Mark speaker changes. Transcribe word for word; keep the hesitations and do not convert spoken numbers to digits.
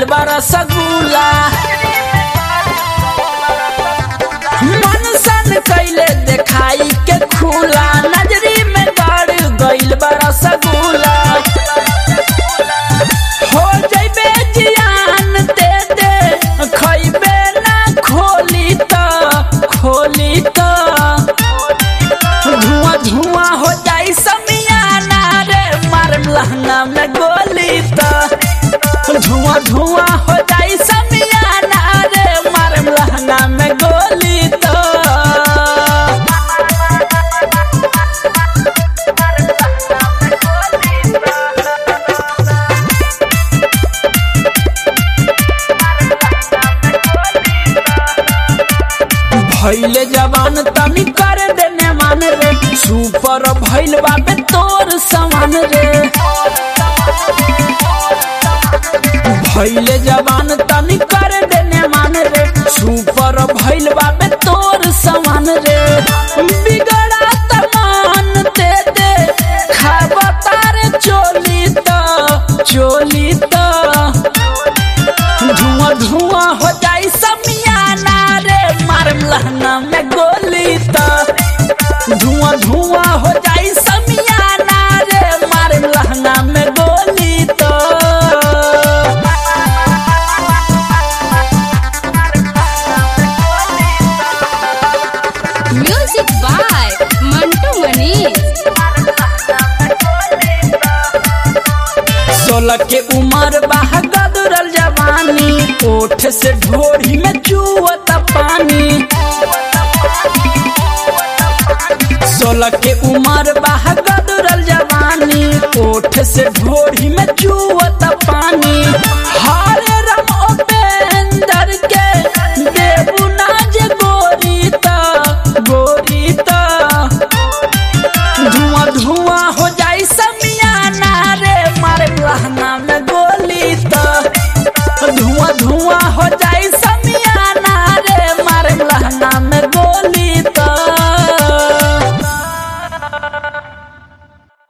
Speaker 1: बा रसगुल्ला। मन सन कैले देखाई के खुला, नजरी में गड़ गइल बा रसगुल्ला। हो जइबे जियान दे दे खइबे ना खोली त खोली त धुआं धुआं हो जाई समियाना रे, मारम लहंगा में गोली त धुआं धुआं हो जाई समियाना रे, मारम लहंगा में गोली त। भइले जवान तनी कर देने मान रे, सुपर भइल बाबे तोर समान रे। भइले जवान तनी कर देने मान रे, सुपर भइल बाबे तोर समान रे। बिगड़ा तमान दे दे खाबा तारे चोली त चोली त धुआं धुआं हो जाई समियाना रे, मारम लहंगा में गोली त धुआं धुआं हो जाई समियाना रे, मारम लहंगा में गोली त।
Speaker 2: Music by Mantu Manish.
Speaker 1: सोलह के उम्र बाह गदरल जवानी, ओठ से ढोरी में चुअता पानी। सोलह के उम्र बाह गदरल जवानी, ओठ से ढोरी में चुअता पानी।